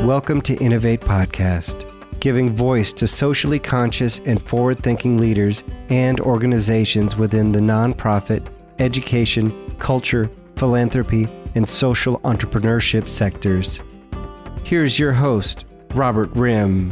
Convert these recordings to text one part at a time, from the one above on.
Welcome to Innovate Podcast, giving voice to socially conscious and forward-thinking leaders and organizations within the nonprofit, education, culture, philanthropy, and social entrepreneurship sectors. Here's your host, Robert Rim.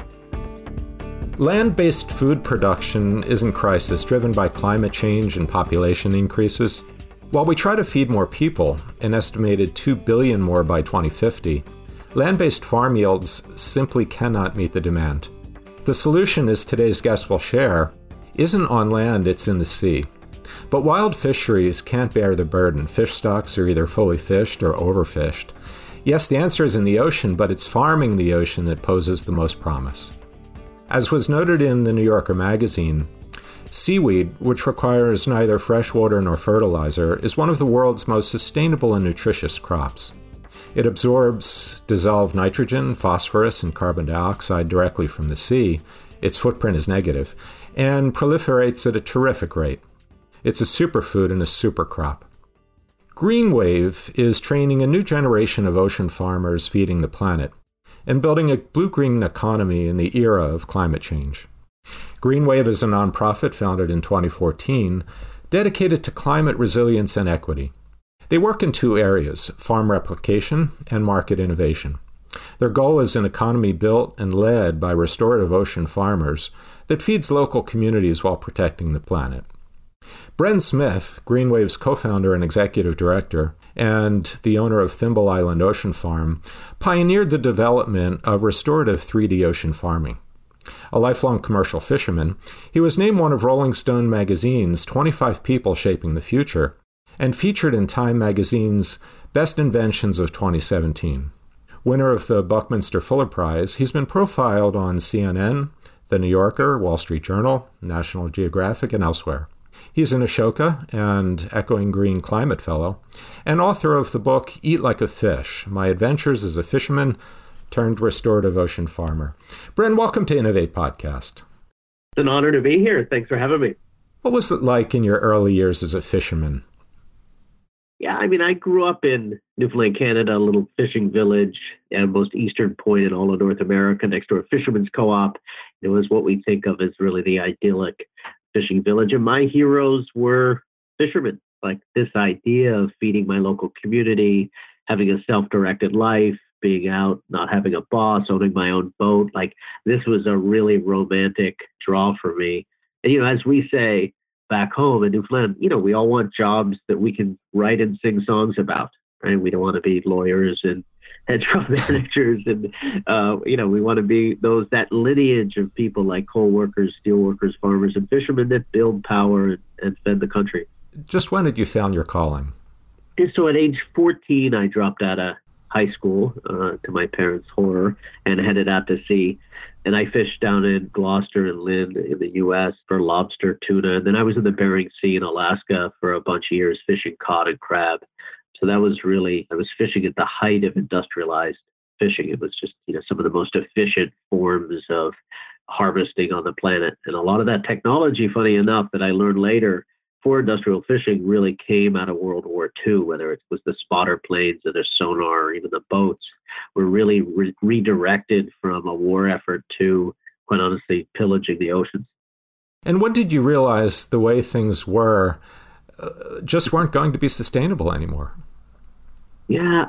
Land-based food production is in crisis, driven by climate change and population increases. While we try to feed more people, an estimated 2 billion more by 2050, land-based farm yields simply cannot meet the demand. The solution, as today's guest will share, isn't on land, it's in the sea. But wild fisheries can't bear the burden. Fish stocks are either fully fished or overfished. Yes, the answer is in the ocean, but it's farming the ocean that poses the most promise. As was noted in the New Yorker magazine, seaweed, which requires neither fresh water nor fertilizer, is one of the world's most sustainable and nutritious crops. It absorbs dissolved nitrogen, phosphorus, and carbon dioxide directly from the sea. Its footprint is negative, and proliferates at a terrific rate. It's a superfood and a super crop. GreenWave is training a new generation of ocean farmers feeding the planet and building a blue-green economy in the era of climate change. GreenWave is a nonprofit founded in 2014, dedicated to climate resilience and equity. They work in two areas, farm replication and market innovation. Their goal is an economy built and led by restorative ocean farmers that feeds local communities while protecting the planet. Bren Smith, GreenWave's co-founder and executive director, and the owner of Thimble Island Ocean Farm, pioneered the development of restorative 3D ocean farming. A lifelong commercial fisherman, he was named one of Rolling Stone magazine's 25 People Shaping the Future, and featured in Time magazine's Best Inventions of 2017. Winner of the Buckminster Fuller Prize, he's been profiled on CNN, The New Yorker, Wall Street Journal, National Geographic, and elsewhere. He's an Ashoka and Echoing Green Climate Fellow, and author of the book Eat Like a Fish, My Adventures as a Fisherman Turned Restorative Ocean Farmer. Bren, welcome to Innovate Podcast. It's an honor to be here. Thanks for having me. What was it like in your early years as a fisherman? Yeah, I grew up in Newfoundland, Canada, a little fishing village at the most eastern point in all of North America, next to a fisherman's co-op. It was what we think of as really the idyllic fishing village. And my heroes were fishermen, like this idea of feeding my local community, having a self-directed life, being out, not having a boss, owning my own boat. Like this was a really romantic draw for me. And, as we say back home in Newfoundland, we all want jobs that we can write and sing songs about, right? We don't want to be lawyers and hedge fund managers. And, we want to be that lineage of people like coal workers, steel workers, farmers, and fishermen that build power and fed the country. Just when did you found your calling? So at age 14, I dropped out of high school, to my parents' horror, and headed out to sea. And I fished down in Gloucester and Lynn in the U.S. for lobster, tuna. And then I was in the Bering Sea in Alaska for a bunch of years fishing cod and crab. So that was I was fishing at the height of industrialized fishing. It was just, some of the most efficient forms of harvesting on the planet. And a lot of that technology, funny enough, that I learned later for industrial fishing really came out of World War II, whether it was the spotter planes or the sonar or even the boats, were really redirected from a war effort to, quite honestly, pillaging the oceans. And when did you realize the way things were just weren't going to be sustainable anymore? Yeah,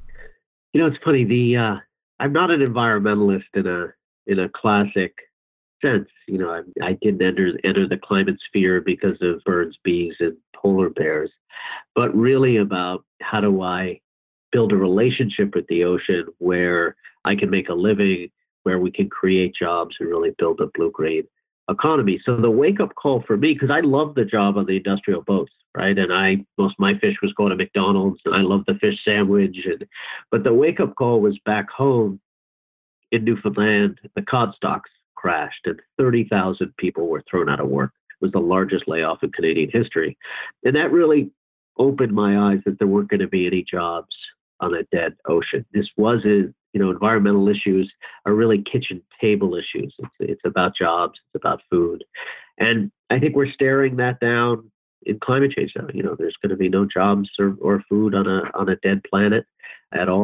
it's funny. I'm not an environmentalist in a classic sense. I didn't enter the climate sphere because of birds, bees, and polar bears, but really about how do I build a relationship with the ocean where I can make a living, where we can create jobs and really build a blue-green economy. So the wake-up call for me, because I love the job on the industrial boats, right? And most of my fish was going to McDonald's, and I love the fish sandwich. But the wake-up call was back home in Newfoundland. The cod stocks crashed and 30,000 people were thrown out of work. It was the largest layoff in Canadian history. And that really opened my eyes that there weren't going to be any jobs on a dead ocean. This wasn't, environmental issues are really kitchen table issues. It's about jobs, it's about food. And I think we're staring that down in climate change now. There's going to be no jobs or food on a dead planet at all. And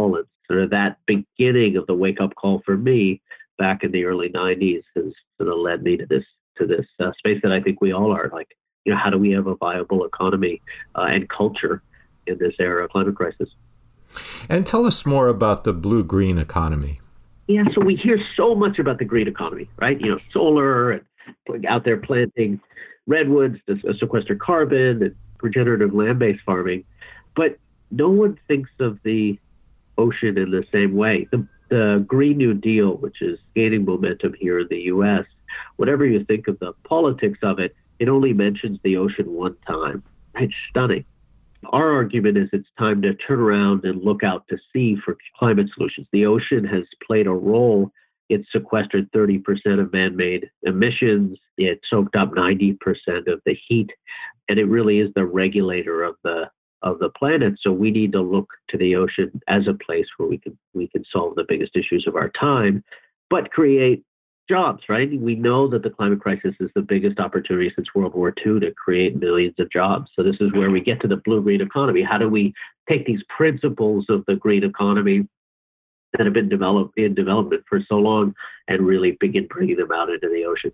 sort of that beginning of the wake-up call for me back in the early 90s has sort of led me to this space that I think we all are. Like, how do we have a viable economy and culture in this era of climate crisis? And tell us more about the blue-green economy. Yeah, so we hear so much about the green economy, right? Solar and out there planting redwoods to sequester carbon and regenerative land-based farming. But no one thinks of the ocean in the same way. The Green New Deal, which is gaining momentum here in the U.S., whatever you think of the politics of it, it only mentions the ocean one time. It's stunning. Our argument is it's time to turn around and look out to sea for climate solutions. The ocean has played a role. It sequestered 30% of man-made emissions. It soaked up 90% of the heat, and it really is the regulator of the planet. So we need to look to the ocean as a place where we can solve the biggest issues of our time, but create jobs, right? We know that the climate crisis is the biggest opportunity since World War II to create millions of jobs. So this is where we get to the blue-green economy. How do we take these principles of the green economy that have been in development for so long and really begin bringing them out into the ocean?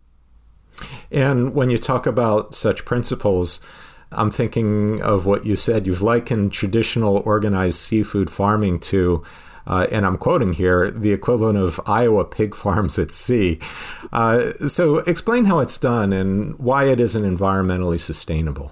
And when you talk about such principles, I'm thinking of what you said. You've likened traditional organized seafood farming to, and I'm quoting here, the equivalent of Iowa pig farms at sea. So explain how it's done and why it isn't environmentally sustainable.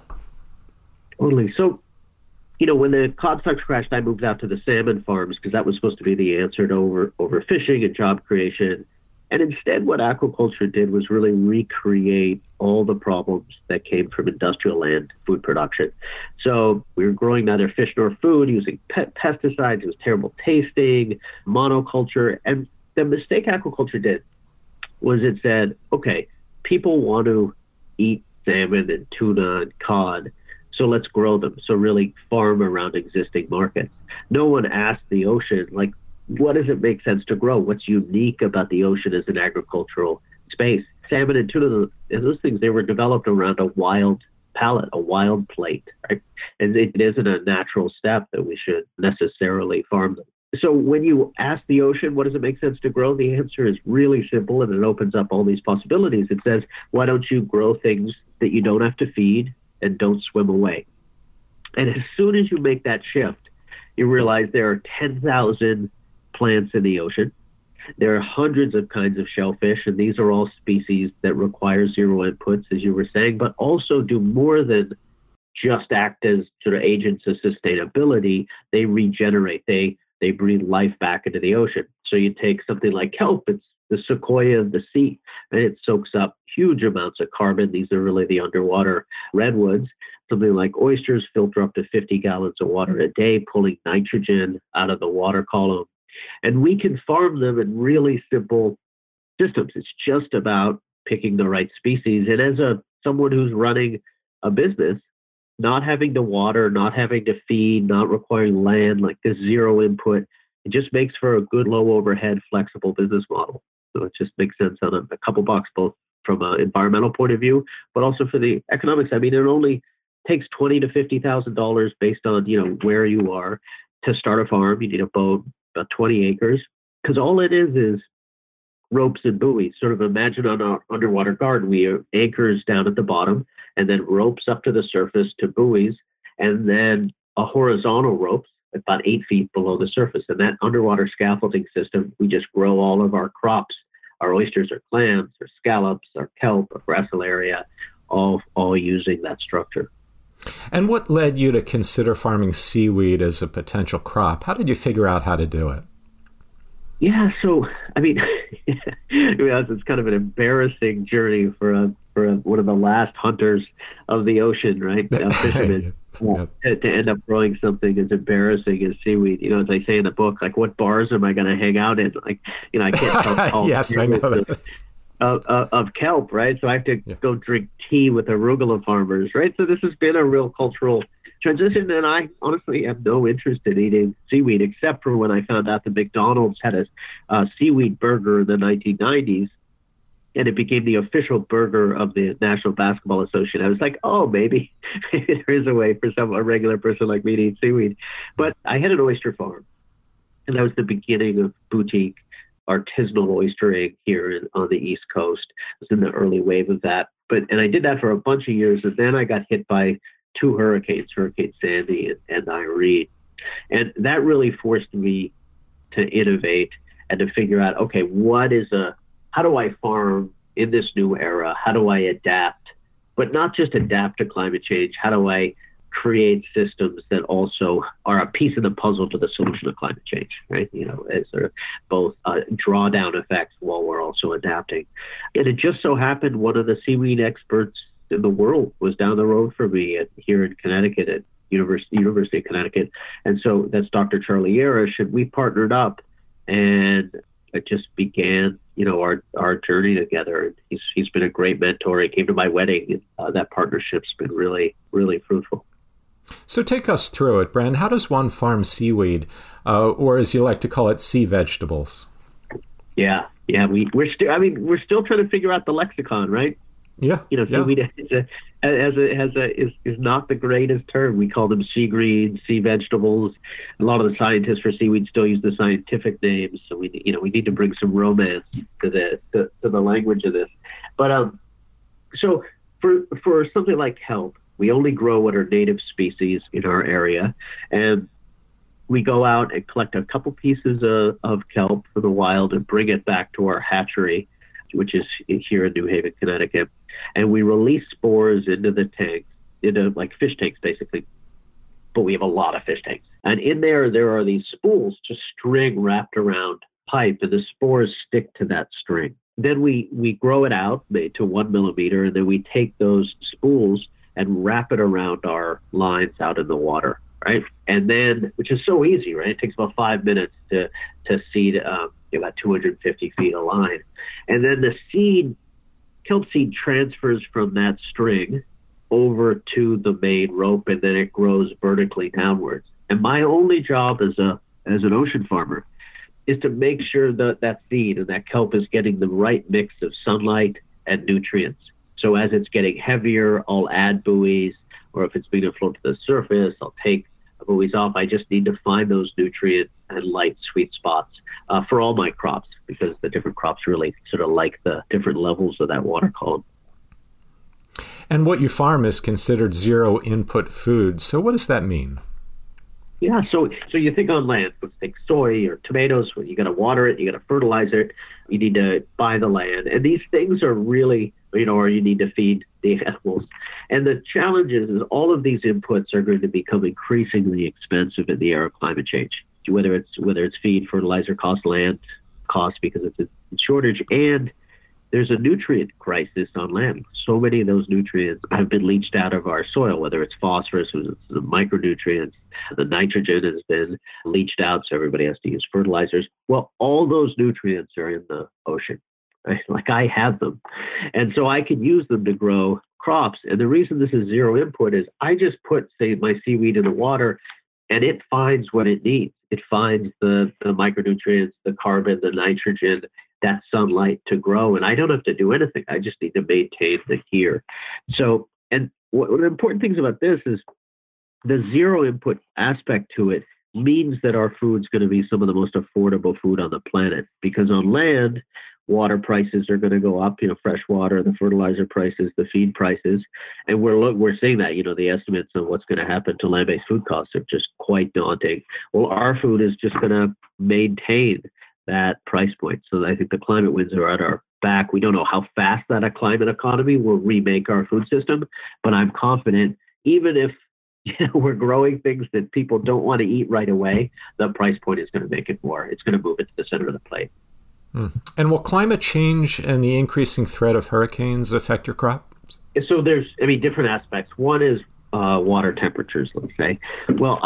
Totally. So, when the cod stocks crashed, I moved out to the salmon farms because that was supposed to be the answer to overfishing and job creation. And instead, what aquaculture did was really recreate all the problems that came from industrial land food production. So we were growing neither fish nor food, using pesticides. It was terrible tasting, monoculture. And the mistake aquaculture did was it said, okay, people want to eat salmon and tuna and cod, so let's grow them. So really farm around existing markets. No one asked the ocean, like, what does it make sense to grow? What's unique about the ocean as an agricultural space? Salmon and tuna, and those things, they were developed around a wild palate, a wild plate, right? And it isn't a natural step that we should necessarily farm them. So when you ask the ocean, what does it make sense to grow? The answer is really simple, and it opens up all these possibilities. It says, why don't you grow things that you don't have to feed and don't swim away? And as soon as you make that shift, you realize there are 10,000 plants in the ocean. There are hundreds of kinds of shellfish, and these are all species that require zero inputs, as you were saying, but also do more than just act as sort of agents of sustainability. They regenerate. They breathe life back into the ocean. So you take something like kelp, it's the sequoia of the sea, and it soaks up huge amounts of carbon. These are really the underwater redwoods. Something like oysters filter up to 50 gallons of water a day, pulling nitrogen out of the water column. And we can farm them in really simple systems. It's just about picking the right species. And as someone who's running a business, not having to water, not having to feed, not requiring land, like this zero input, it just makes for a good low overhead, flexible business model. So it just makes sense on a couple bucks, both from an environmental point of view, but also for the economics. I mean, it only takes $20,000 to $50,000 based on where you are to start a farm. You need a boat, about 20 acres, because all it is ropes and buoys. Sort of imagine on an underwater garden, we have anchors down at the bottom, and then ropes up to the surface to buoys, and then a horizontal ropes about 8 feet below the surface. And that underwater scaffolding system, we just grow all of our crops, our oysters, our clams, our scallops, our kelp, our gracilaria, all using that structure. And what led you to consider farming seaweed as a potential crop? How did you figure out how to do it? Yeah, so, I mean, it's kind of an embarrassing journey for one of the last hunters of the ocean, right? Fishermen. To end up growing something as embarrassing as seaweed. As I say in the book, like, what bars am I going to hang out in? Like, I can't tell yes, I know that. Of kelp, right? So I have to go drink tea with arugula farmers, right? So this has been a real cultural transition, and I honestly have no interest in eating seaweed, except for when I found out that McDonald's had a seaweed burger in the 1990s, and it became the official burger of the National Basketball Association. I was like, oh, maybe there is a way for a regular person like me to eat seaweed. But I had an oyster farm, And that was the beginning of boutique artisanal oystering here on the East Coast. I was in the early wave of that. And I did that for a bunch of years. And then I got hit by two hurricanes, Hurricane Sandy and Irene. And that really forced me to innovate and to figure out, okay, how do I farm in this new era? How do I adapt? But not just adapt to climate change. How do I create systems that also are a piece of the puzzle to the solution of climate change, right? As sort of both drawdown effects while we're also adapting. And it just so happened one of the seaweed experts in the world was down the road from me here in Connecticut at University of Connecticut. And so that's Dr. Charlie Yarish, and we partnered up, and it just began, our journey together. He's been a great mentor. He came to my wedding, and that partnership's been really, really fruitful. So take us through it, Bren. How does one farm seaweed, or as you like to call it, sea vegetables? Yeah. We're still trying to figure out the lexicon, right? Yeah. Seaweed is not the greatest term. We call them sea greens, sea vegetables. A lot of the scientists for seaweed still use the scientific names. So we need to bring some romance to the language of this. But so for something like kelp, we only grow what are native species in our area, and we go out and collect a couple pieces of kelp from the wild and bring it back to our hatchery, which is here in New Haven, Connecticut. And we release spores into the tanks, into like fish tanks, basically. But we have a lot of fish tanks. And in there are these spools, just string wrapped around pipe, and the spores stick to that string. Then we grow it out to 1 millimeter, and then we take those spools and wrap it around our lines out in the water, right? And then, which is so easy, right? It takes about 5 minutes to seed about 250 feet of line. And then the kelp seed transfers from that string over to the main rope, and then it grows vertically downwards. And my only job as an ocean farmer is to make sure that seed and that kelp is getting the right mix of sunlight and nutrients. So as it's getting heavier, I'll add buoys, or if it's being to float to the surface, I'll take buoys off. I just need to find those nutrient and light sweet spots for all my crops, because the different crops really sort of like the different levels of that water column. And what you farm is considered zero input food. So what does that mean? Yeah, so you think on land, let's take soy or tomatoes, you got to water it, you got to fertilizer it, you need to buy the land. And these things are really, or you need to feed the animals. And the challenge is all of these inputs are going to become increasingly expensive in the era of climate change, whether it's feed, fertilizer cost, land cost, because it's a shortage, and there's a nutrient crisis on land. So many of those nutrients have been leached out of our soil, whether it's phosphorus, the micronutrients, the nitrogen has been leached out, so everybody has to use fertilizers. Well, all those nutrients are in the ocean, right? Like I have them. And so I can use them to grow crops. And the reason this is zero input is I just put, say, my seaweed in the water, and it finds what it needs. It finds the micronutrients, the carbon, the nitrogen, that sunlight to grow. And I don't have to do anything. I just need to maintain the here. So, and one of the important things about this is the zero input aspect to it means that our food's going to be some of the most affordable food on the planet. Because on land, water prices are going to go up, fresh water, the fertilizer prices, the feed prices. And we're seeing that, the estimates of what's going to happen to land-based food costs are just quite daunting. Well, our food is just going to maintain that price point. So I think the climate winds are at our back. We don't know how fast that a climate economy will remake our food system, but I'm confident even if we're growing things that people don't want to eat right away, the price point is going to make it more. It's going to move it to the center of the plate. And will climate change and the increasing threat of hurricanes affect your crops? So there's, different aspects. One is water temperatures, let's say. Well,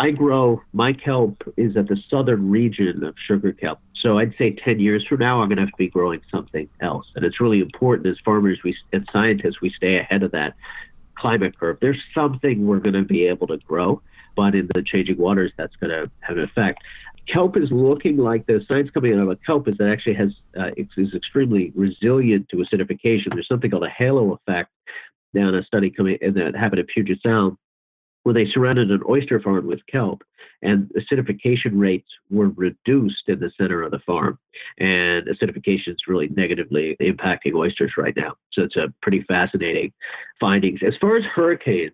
my kelp is at the southern region of sugar kelp. So I'd say 10 years from now, I'm going to have to be growing something else. And it's really important as farmers and scientists, we stay ahead of that climate curve. There's something we're going to be able to grow, but in the changing waters, that's going to have an effect. Kelp is looking like the science coming out of kelp is that actually is extremely resilient to acidification. There's something called a halo effect. Down a study that happened at Puget Sound, where they surrounded an oyster farm with kelp, and acidification rates were reduced in the center of the farm. And acidification is really negatively impacting oysters right now. So it's a pretty fascinating findings. As far as hurricanes,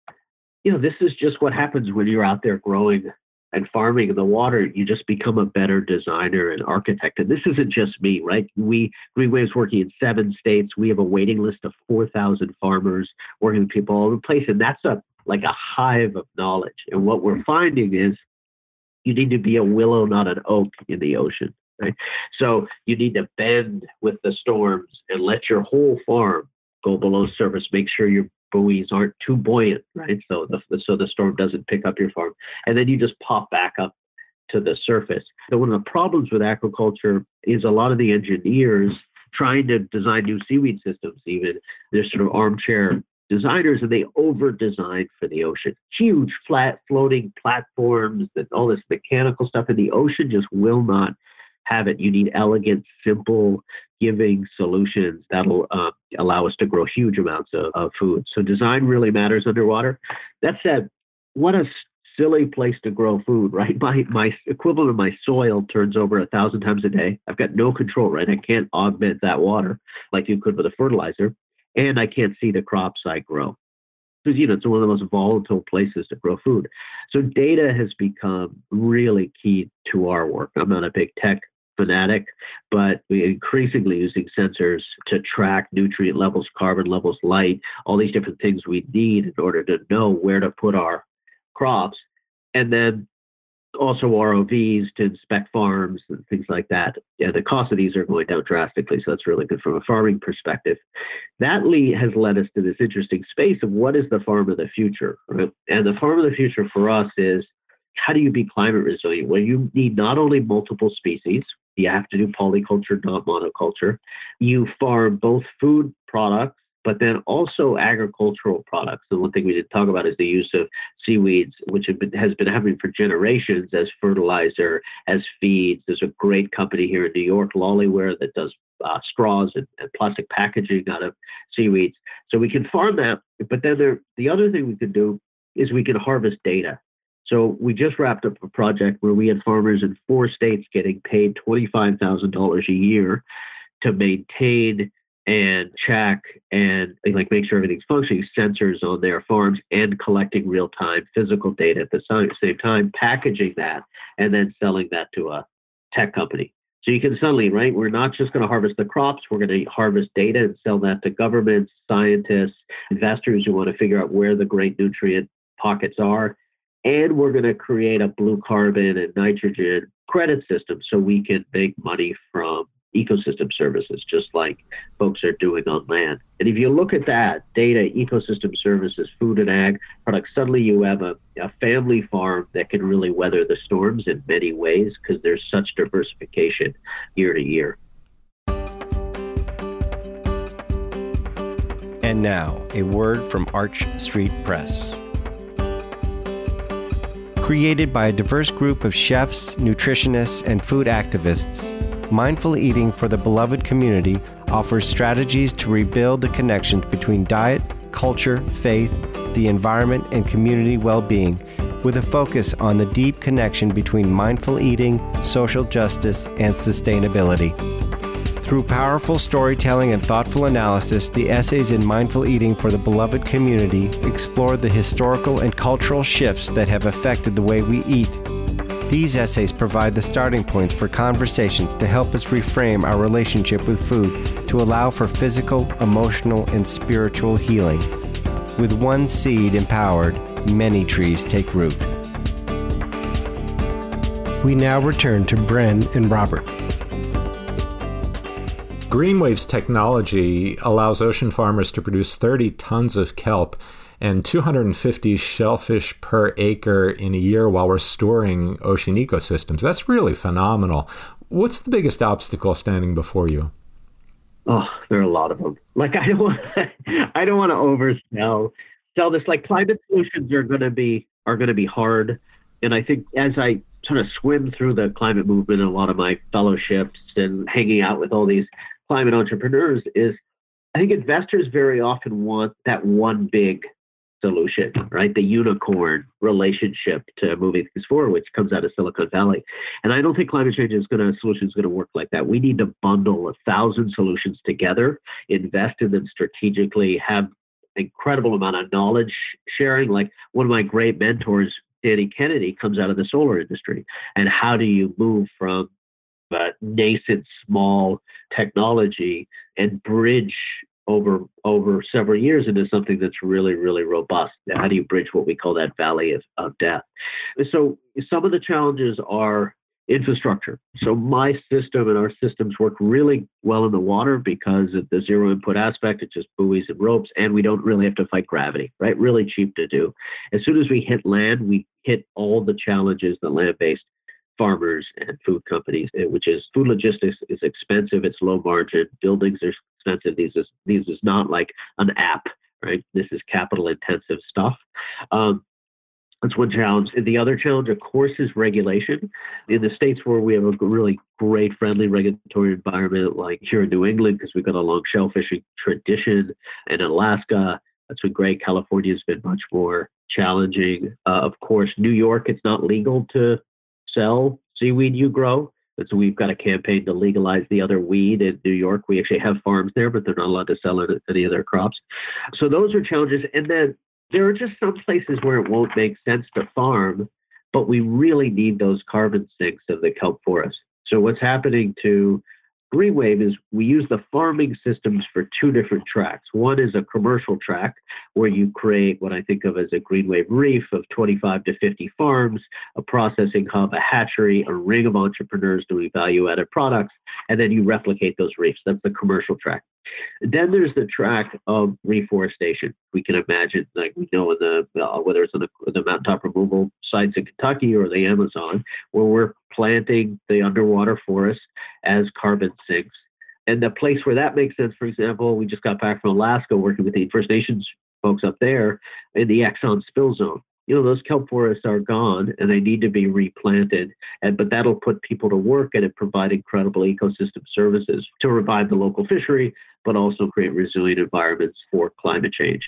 this is just what happens when you're out there growing and farming in the water. You just become a better designer and architect. And this isn't just me, right? Greenwave's working in 7 states. We have a waiting list of 4,000 farmers working with people all over the place. And that's like a hive of knowledge. And what we're finding is you need to be a willow, not an oak in the ocean, right? So you need to bend with the storms and let your whole farm go below surface. Make sure your buoys aren't too buoyant, right? So the storm doesn't pick up your farm. And then you just pop back up to the surface. So one of the problems with aquaculture is a lot of the engineers trying to design new seaweed systems, even they're sort of armchair designers, and they over-design for the ocean. Huge, flat, floating platforms, that all this mechanical stuff in the ocean just will not have it. You need elegant, simple, giving solutions that'll allow us to grow huge amounts of food. So design really matters underwater. That said, what a silly place to grow food, right? My equivalent of my soil turns over 1,000 times a day. I've got no control, right? I can't augment that water like you could with a fertilizer. And I can't see the crops I grow. Because, it's one of the most volatile places to grow food. So data has become really key to our work. I'm not a big tech fanatic, but we're increasingly using sensors to track nutrient levels, carbon levels, light, all these different things we need in order to know where to put our crops. And then also ROVs to inspect farms and things like that. Yeah, the cost of these are going down drastically, so that's really good from a farming perspective. That has led us to this interesting space of what is the farm of the future, right? And the farm of the future for us is, how do you be climate resilient? Well, you need not only multiple species, you have to do polyculture, not monoculture. You farm both food products, but then also agricultural products. And one thing we didn't talk about is the use of seaweeds, which has been happening for generations as fertilizer, as feeds. There's a great company here in New York, Lollyware, that does straws and plastic packaging out of seaweeds. So we can farm that. But then the other thing we can do is we can harvest data. So we just wrapped up a project where we had farmers in 4 states getting paid $25,000 a year to maintain and check and make sure everything's functioning, sensors on their farms, and collecting real-time physical data at the same time, packaging that, and then selling that to a tech company. So you can suddenly, right, we're not just going to harvest the crops, we're going to harvest data and sell that to governments, scientists, investors who want to figure out where the great nutrient pockets are. And we're going to create a blue carbon and nitrogen credit system so we can make money from ecosystem services, just like folks are doing on land. And if you look at that, data, ecosystem services, food and ag products, suddenly you have a family farm that can really weather the storms in many ways because there's such diversification year to year. And now, a word from Arch Street Press. Created by a diverse group of chefs, nutritionists, and food activists, Mindful Eating for the Beloved Community offers strategies to rebuild the connections between diet, culture, faith, the environment, and community well-being, with a focus on the deep connection between mindful eating, social justice, and sustainability. Through powerful storytelling and thoughtful analysis, the essays in Mindful Eating for the Beloved Community explore the historical and cultural shifts that have affected the way we eat. These essays provide the starting points for conversations to help us reframe our relationship with food to allow for physical, emotional, and spiritual healing. With one seed empowered, many trees take root. We now return to Bren and Robert. Greenwave's technology allows ocean farmers to produce 30 tons of kelp and 250 shellfish per acre in a year while restoring ocean ecosystems. That's really phenomenal. What's the biggest obstacle standing before you? Oh, there are a lot of them. I don't want to oversell this. Climate solutions are going to be hard. And I think as I sort of swim through the climate movement and a lot of my fellowships and hanging out with all these climate entrepreneurs, is I think investors very often want that one big solution, right? The unicorn relationship to moving things forward, which comes out of Silicon Valley. And I don't think climate change solution is going to work like that. We need to bundle 1,000 solutions together, invest in them strategically, have incredible amount of knowledge sharing. Like one of my great mentors, Danny Kennedy, comes out of the solar industry. And how do you move from nascent, small technology and bridge over several years into something that's really, really robust? How do you bridge what we call that valley of death? So some of the challenges are infrastructure. So my system and our systems work really well in the water because of the zero input aspect. It's just buoys and ropes, and we don't really have to fight gravity, right? Really cheap to do. As soon as we hit land, we hit all the challenges that land-based farmers and food companies, which is food logistics is expensive. It's low margin. Buildings are expensive. These is not like an app, right? This is capital intensive stuff. That's one challenge. And the other challenge, of course, is regulation. In the states where we have a really great friendly regulatory environment, like here in New England, because we've got a long shellfishing tradition, and in Alaska, that's been great. California has been much more challenging. Of course, New York, it's not legal to sell seaweed you grow. And so we've got a campaign to legalize the other weed in New York. We actually have farms there, but they're not allowed to sell any of their crops. So those are challenges. And then there are just some places where it won't make sense to farm, but we really need those carbon sinks of the kelp forest. So what's happening to GreenWave is we use the farming systems for two different tracks. One is a commercial track where you create what I think of as a GreenWave reef of 25 to 50 farms, a processing hub, a hatchery, a ring of entrepreneurs doing value-added products, and then you replicate those reefs. That's the commercial track. Then there's the track of reforestation. We can imagine, like we know in whether it's on the mountaintop removal sites in Kentucky or the Amazon, where we're planting the underwater forest as carbon sinks. And the place where that makes sense, for example, we just got back from Alaska working with the First Nations folks up there in the Exxon spill zone. You know, those kelp forests are gone and they need to be replanted. But that'll put people to work and it provide incredible ecosystem services to revive the local fishery, but also create resilient environments for climate change.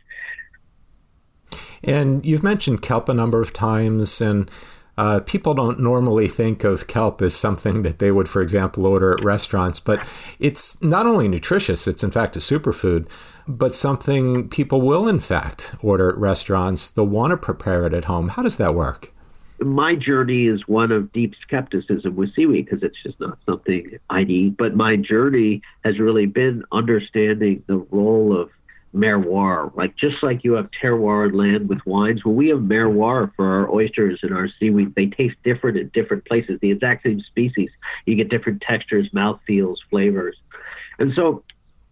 And you've mentioned kelp a number of times, and people don't normally think of kelp as something that they would, for example, order at restaurants, but it's not only nutritious, it's in fact a superfood, but something people will in fact order at restaurants. They'll want to prepare it at home. How does that work? My journey is one of deep skepticism with seaweed because it's just not something I need. But my journey has really been understanding the role of terroir. Like just like you have terroir in land with wines, well, we have terroir for our oysters and our seaweed. They taste different in different places. The exact same species, you get different textures, mouthfeels, flavors. And so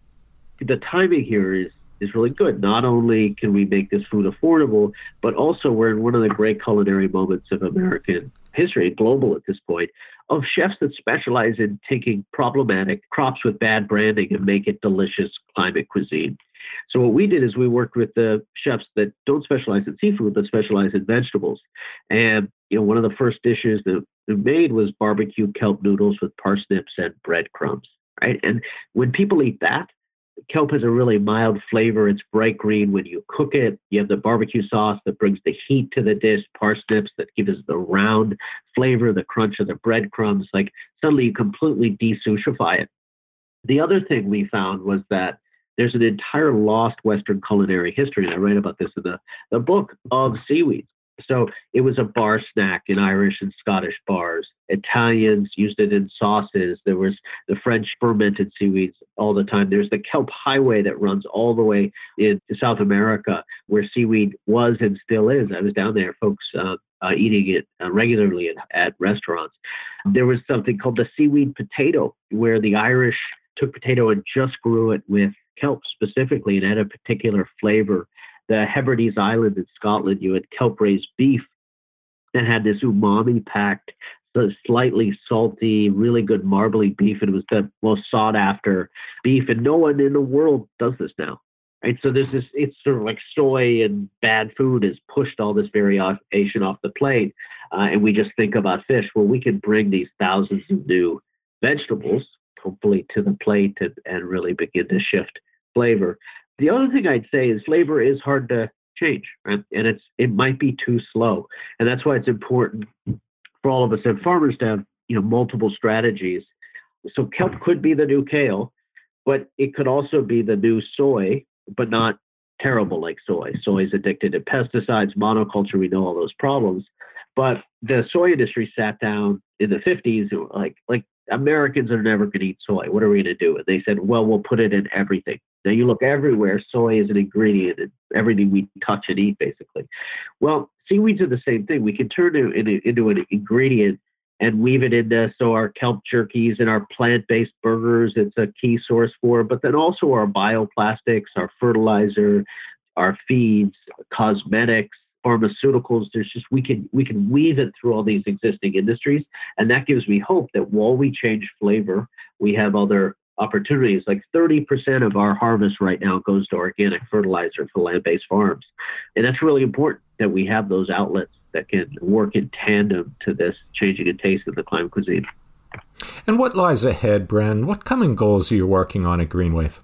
the timing here is really good. Not only can we make this food affordable, but also we're in one of the great culinary moments of American history, global at this point, of chefs that specialize in taking problematic crops with bad branding and make it delicious climate cuisine. So what we did is we worked with the chefs that don't specialize in seafood, but specialize in vegetables. And, you know, one of the first dishes that we made was barbecue kelp noodles with parsnips and breadcrumbs, right? And when people eat that, kelp has a really mild flavor. It's bright green when you cook it. You have the barbecue sauce that brings the heat to the dish, parsnips that give us the round flavor, the crunch of the breadcrumbs. Like suddenly you completely desushify it. The other thing we found was that there's an entire lost Western culinary history, and I write about this in the book, of seaweed. So it was a bar snack in Irish and Scottish bars. Italians used it in sauces. There was the French fermented seaweeds all the time. There's the kelp highway that runs all the way into South America, where seaweed was and still is. I was down there, folks eating it regularly at restaurants. There was something called the seaweed potato, where the Irish took potato and just grew it with kelp specifically and had a particular flavor. The Hebrides Island in Scotland, you had kelp-raised beef that had this umami-packed, slightly salty, really good marbly beef. And it was the most sought-after beef. And no one in the world does this now, right? So there's this, it's sort of like soy and bad food has pushed all this variation off the plate. And we just think about fish. Well, we can bring these thousands of new vegetables, hopefully, to the plate and really begin to shift flavor. The other thing I'd say is flavor is hard to change, right? And it might be too slow. And that's why it's important for all of us as farmers to have, multiple strategies. So kelp could be the new kale, but it could also be the new soy, but not terrible like soy. Soy is addicted to pesticides, monoculture, we know all those problems. But the soy industry sat down in the 50s, like Americans are never going to eat soy. What are we going to do? And they said, well, we'll put it in everything. Now you look everywhere, soy is an ingredient in everything we touch and eat, basically. Well, seaweeds are the same thing. We can turn it into an ingredient and weave it into, so our kelp jerkies and our plant-based burgers, it's a key source for, but then also our bioplastics, our fertilizer, our feeds, cosmetics, pharmaceuticals. We can weave it through all these existing industries. And that gives me hope that while we change flavor, we have other opportunities. Like 30% of our harvest right now goes to organic fertilizer for land-based farms. And that's really important that we have those outlets that can work in tandem to this changing in taste of the climate cuisine. And what lies ahead, Bren? What coming goals are you working on at GreenWave?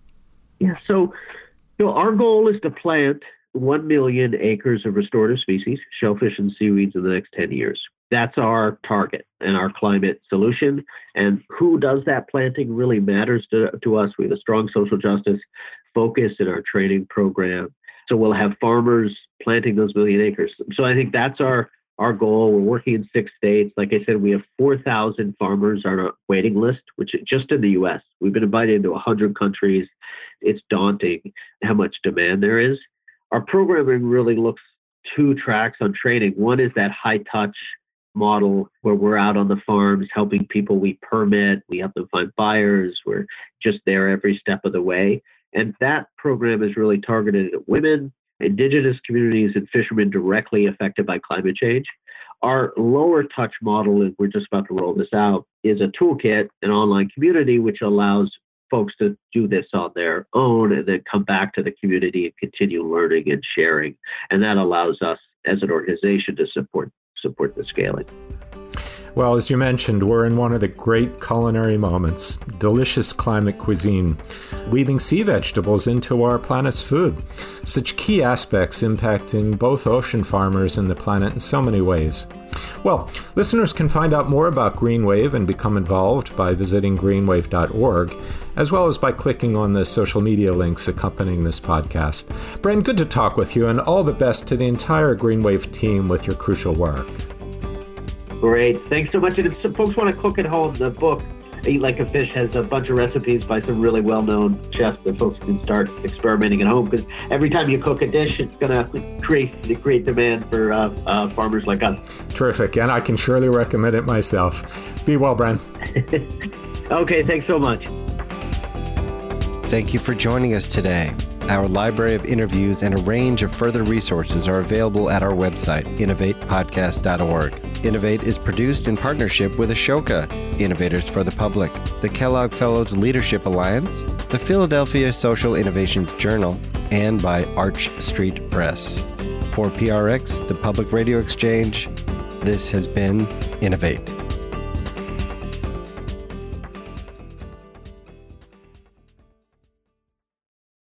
Yeah, so our goal is to plant 1 million acres of restorative species, shellfish and seaweeds, in the next 10 years. That's our target and our climate solution. And who does that planting really matters to us. We have a strong social justice focus in our training program. So we'll have farmers planting those 1 million acres. So I think that's our goal. We're working in 6 states. Like I said, we have 4,000 farmers on our waiting list, which is just in the U.S. We've been invited into 100 countries. It's daunting how much demand there is. Our programming really looks 2 tracks on training. One is that high-touch model where we're out on the farms helping people. We permit, we help them find buyers. We're just there every step of the way. And that program is really targeted at women, indigenous communities, and fishermen directly affected by climate change. Our lower touch model, and we're just about to roll this out, is a toolkit, an online community, which allows folks to do this on their own and then come back to the community and continue learning and sharing. And that allows us as an organization to support the scaling. Well, as you mentioned, we're in one of the great culinary moments, delicious climate cuisine, weaving sea vegetables into our planet's food. Such key aspects impacting both ocean farmers and the planet in so many ways. Well, listeners can find out more about GreenWave and become involved by visiting greenwave.org, as well as by clicking on the social media links accompanying this podcast. Bren, good to talk with you, and all the best to the entire GreenWave team with your crucial work. Great. Thanks so much. And if some folks want to cook at home, the book, Eat Like a Fish, has a bunch of recipes by some really well-known chefs that folks can start experimenting at home, because every time you cook a dish, it's going to create demand for farmers like us. Terrific. And I can surely recommend it myself. Be well, Bren. Okay. Thanks so much. Thank you for joining us today. Our library of interviews and a range of further resources are available at our website, innovatepodcast.org. Innovate is produced in partnership with Ashoka, Innovators for the Public, the Kellogg Fellows Leadership Alliance, the Philadelphia Social Innovations Journal, and by Arch Street Press. For PRX, the Public Radio Exchange, this has been Innovate.